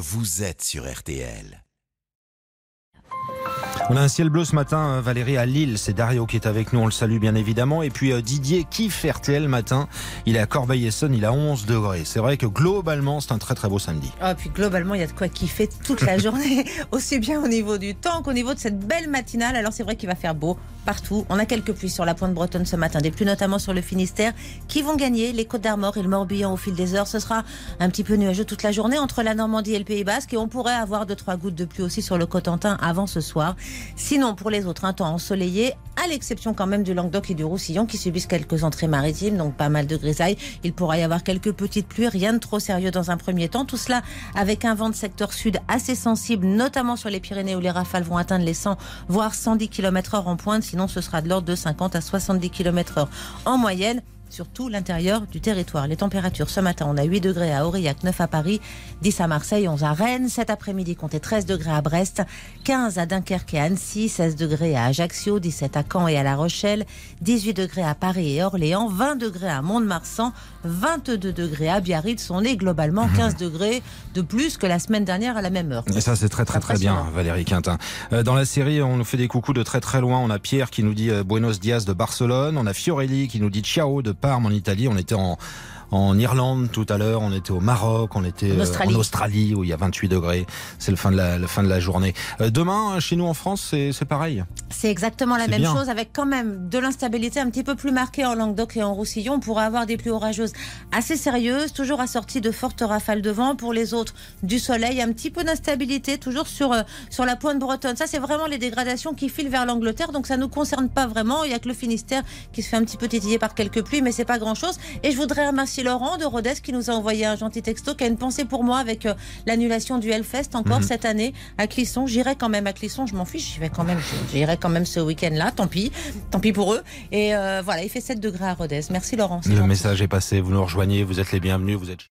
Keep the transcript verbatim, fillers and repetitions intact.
vous êtes sur R T L. On a un ciel bleu ce matin, Valérie, à Lille. C'est Dario qui est avec nous, on le salue bien évidemment. Et puis euh, Didier kiffe R T L matin. Il est à Corbeil-Essonnes, il a onze degrés. C'est vrai que globalement, c'est un très très beau samedi. Oh, puis globalement, il y a de quoi kiffer toute la journée, aussi bien au niveau du temps qu'au niveau de cette belle matinale. Alors c'est vrai qu'il va faire beau partout. On a quelques pluies sur la pointe bretonne ce matin, des pluies notamment sur le Finistère, qui vont gagner les Côtes d'Armor et le Morbihan au fil des heures. Ce sera un petit peu nuageux toute la journée entre la Normandie et le Pays Basque, et on pourrait avoir deux trois gouttes de pluie aussi sur le Cotentin avant ce soir. Sinon, pour les autres, un temps ensoleillé, à l'exception quand même du Languedoc et du Roussillon qui subissent quelques entrées maritimes, donc pas mal de grisailles. Il pourra y avoir quelques petites pluies, rien de trop sérieux dans un premier temps. Tout cela avec un vent de secteur sud assez sensible, notamment sur les Pyrénées où les rafales vont atteindre les cent voire cent dix kilomètres heure en pointe. Sinon, ce sera de l'ordre de cinquante à soixante-dix kilomètres heure en moyenne sur tout l'intérieur du territoire. Les températures ce matin, on a huit degrés à Aurillac, neuf à Paris, dix à Marseille, onze à Rennes. Cet après-midi, comptez treize degrés à Brest, quinze à Dunkerque et Annecy, seize degrés à Ajaccio, dix-sept à Caen et à La Rochelle, dix-huit degrés à Paris et Orléans, vingt degrés à Mont-de-Marsan, vingt-deux degrés à Biarritz. On est globalement quinze degrés de plus que la semaine dernière à la même heure. Et ça, c'est très très très bien, Valérie Quintin. Euh, dans la série, on nous fait des coucous de très très loin. On a Pierre qui nous dit euh, Buenos Dias de Barcelone. On a Fiorelli qui nous dit Ciao de Parme en Italie. On était en, en Irlande tout à l'heure, on était au Maroc, on était en euh, Australie. en Australie où il y a vingt-huit degrés. C'est le fin de la, la fin de la journée. Euh, demain, chez nous en France, c'est, c'est pareil. C'est exactement la C'est même bien. chose, avec quand même de l'instabilité un petit peu plus marquée en Languedoc et en Roussillon. On pourra avoir des pluies orageuses assez sérieuses, toujours assorties de fortes rafales de vent. Pour les autres, du soleil, un petit peu d'instabilité, toujours sur, euh, sur la pointe bretonne. Ça, c'est vraiment les dégradations qui filent vers l'Angleterre, donc ça ne nous concerne pas vraiment. Il n'y a que le Finistère qui se fait un petit peu titiller par quelques pluies, mais c'est pas grand-chose. Et je voudrais remercier Laurent de Rodez qui nous a envoyé un gentil texto, qui a une pensée pour moi avec euh, l'annulation du Hellfest encore mmh. cette année à Clisson. J'irai quand même à Clisson, je m'en fiche, j'y vais quand même, j'irai quand même ce week-end-là, tant pis, tant pis pour eux. Et euh, voilà, il fait sept degrés à Rodez. Merci Laurent. Le gentil. message est passé, vous nous rejoignez, vous êtes les bienvenus, vous êtes